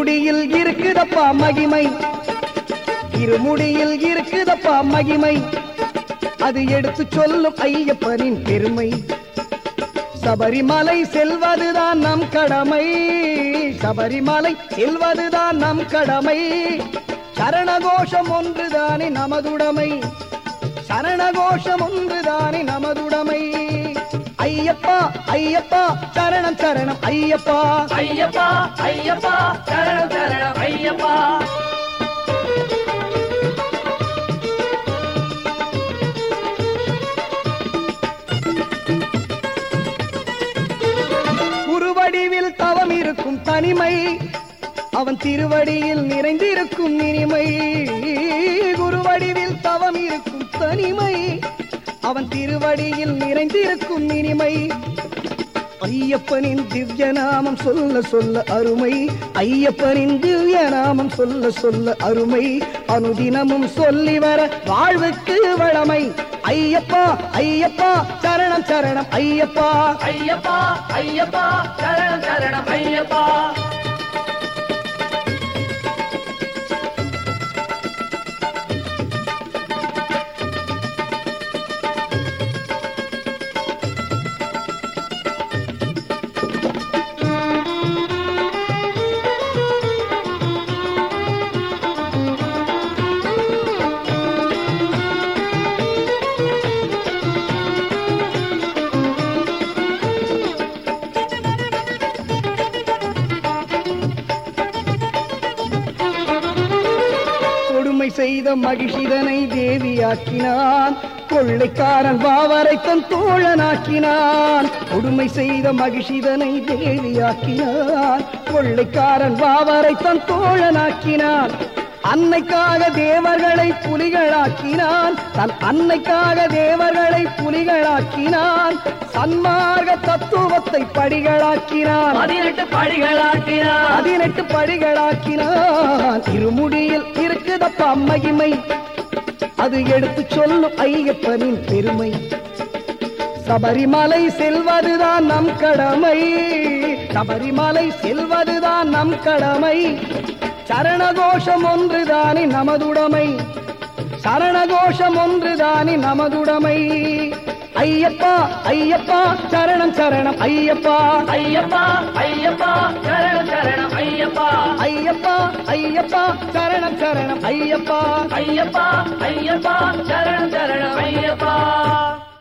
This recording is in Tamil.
இருமுடியில் இருக்குதப்பா மகிமை, இருமுடியில் இருக்குதப்பா மகிமை, அது எடுத்து சொல்லும் ஐயப்பனின் பெருமை. சபரிமலை செல்வதுதான் நம் கடமை, சபரிமலை செல்வதுதான் நம் கடமை. சரணகோஷம் ஒன்றுதானே நமதுடைமை, சரணகோஷம் ஒன்றுதானே நமதுடைமை. ஐயப்பா ஐயப்பா சரணம் சரணம் ஐயப்பா, ஐயப்பா ஐயப்பா சரணம் சரணம் ஐயப்பா. குருவடிவில் தவம் இருக்கும் தனிமை, அவன் திருவடியில் நிறைந்திருக்கும் இனிமை. குருவடிவில் தவம் இருக்கும் தனிமை, அவன் திருவடியில் நிறைந்திருக்கும் இனிமை. ஐயப்பனின் திவ்ய நாமம் சொல்ல சொல்ல அருமை, ஐயப்பனின் திவ்ய நாமம் சொல்ல சொல்ல அருமை. அனுதினமும் சொல்லி வர வாழ்வுக்கு வளமை. ஐயப்பா ஐயப்பா சரணம் சரணம் ஐயப்பா, ஐயப்பா ஐயப்பா சரணம் சரணம் ஐயப்பா. செய்த மகிழ்ச்சிதனை தேவியாக்கினான், கொள்ளைக்காரன் பாவரை தன் தோழனாக்கினான். கொடுமை செய்த மகிழ்ச்சிதனை தேவியாக்கினான், கொள்ளைக்காரன் பாவரை தன் தோழனாக்கினான். அன்னைக்காக தேவர்களை புலிகளாக்கினான், தன் அன்னைக்காக தேவர்களை புலிகளாக்கினான். சன்மார்க்க தத்துவத்தை படிகளாக்கினான், 18 படிகளாக்கினான், 18 படிகளாக்கினான். இருமுடியில் இருக்குதப்பா மகிமை, அது எடுத்து சொல்லும் ஐயப்பனின் பெருமை. சபரிமலை செல்வதுதான் நம் கடமை, சபரிமலை செல்வதுதான் நம் கடமை. சரணகோஷம் ஒன்றுதானே நமதுடைமை, சரணகோஷம் ஒன்றுதானே நமதுடைமை. ஐயப்பா ஐயப்பா சரணம் சரணம் ஐயப்பா, ஐயப்பா ஐயப்பா சரணம் சரணம் ஐயப்பா. ஐயப்பா ஐயப்பா சரணம் சரணம் ஐயப்பா, ஐயப்பா ஐயப்பா சரணம் சரணம் ஐயப்பா.